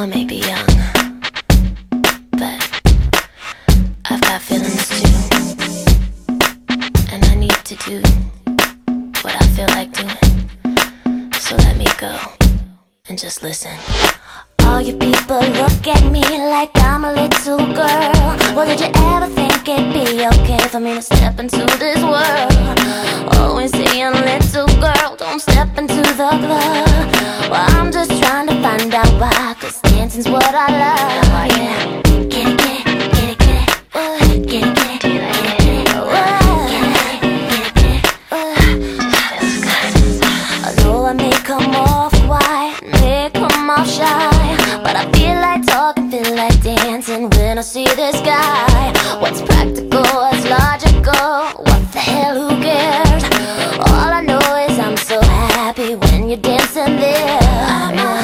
I may be young, but I've got feelings too. And I need to do what I feel like doing. So let me go and just listen. All you people look at me like I'm a little girl. Well, did you ever think it'd be okay for me to step into this world? Always saying, little girl, don't step into the club. Well, I'm just trying to find out why, 'cause dancing's what I love. Yeah. Get it, get it, get it, get it. Get it, get it, get it, get it. Although I may come off white, may come off shy, but I feel like talking, feel like dancing when I see this guy. What's practical, what's logical, what the hell, who cares? All I know is I'm so happy when you're dancing there. I'm a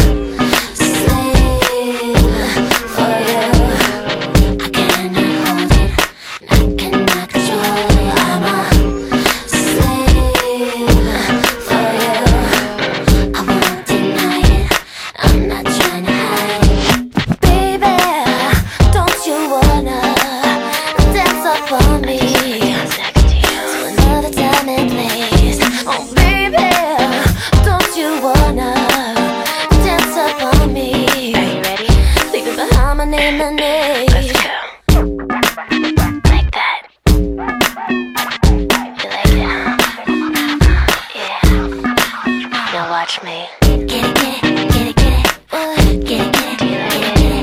slave for you. I cannot hold it, I cannot control it. I'm a slave for you. I won't deny it, I'm not trying to hide it. Baby, don't you wanna dance up on me to another time and place? Oh baby, don't you wanna dance up on me? Are you ready? Leave it behind my name and age. Let's go. Like that. You like it, huh? Yeah. Now watch me. Get it, get it, get it, get it. Get it, get it, get it, get it.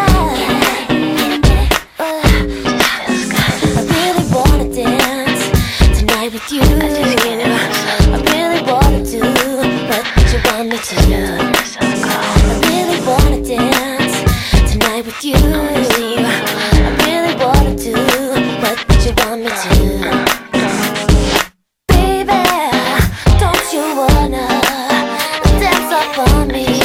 I really wanna dance tonight with you. I really wanna do what you want me to do. I really wanna dance tonight with you. I really wanna do what you want me to. Baby, don't you wanna dance up on me?